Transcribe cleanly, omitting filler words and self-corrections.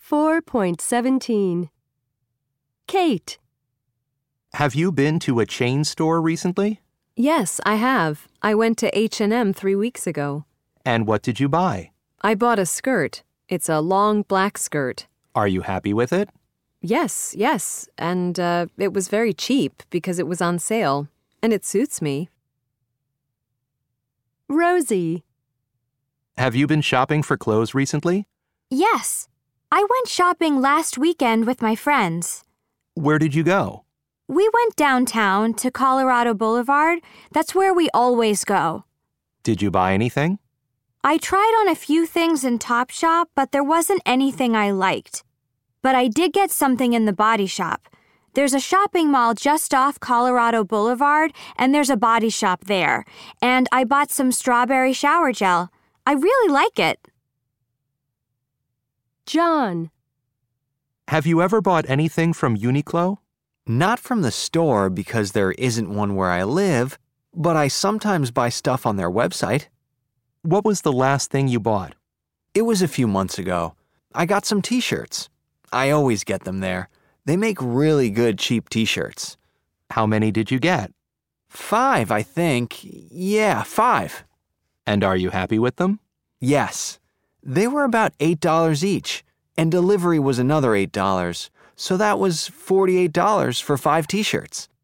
4.17. Kate. Have you been to a chain store recently? Yes, I have. I went to H&M 3 weeks ago. And what did you buy? I bought a skirt. It's a long black skirt. Are you happy with it? Yes. And it was very cheap because it was on sale. And it suits me. Rosie. Have you been shopping for clothes recently? Yes. I went shopping last weekend with my friends. Where did you go? We went downtown to Colorado Boulevard. That's where we always go. Did you buy anything? I tried on a few things in Topshop, but there wasn't anything I liked. But I did get something in the Body Shop. There's a shopping mall just off Colorado Boulevard, and there's a body shop there. And I bought some strawberry shower gel. I really like it. John. Have you ever bought anything from Uniqlo? Not from the store because there isn't one where I live, but I sometimes buy stuff on their website. What was the last thing you bought? It was a few months ago. I got some t-shirts. I always get them there. They make really good cheap t-shirts. How many did you get? 5, I think. Yeah, 5. And are you happy with them? Yes. They were about $8 each, and delivery was another $8. So that was $48 for 5 t-shirts.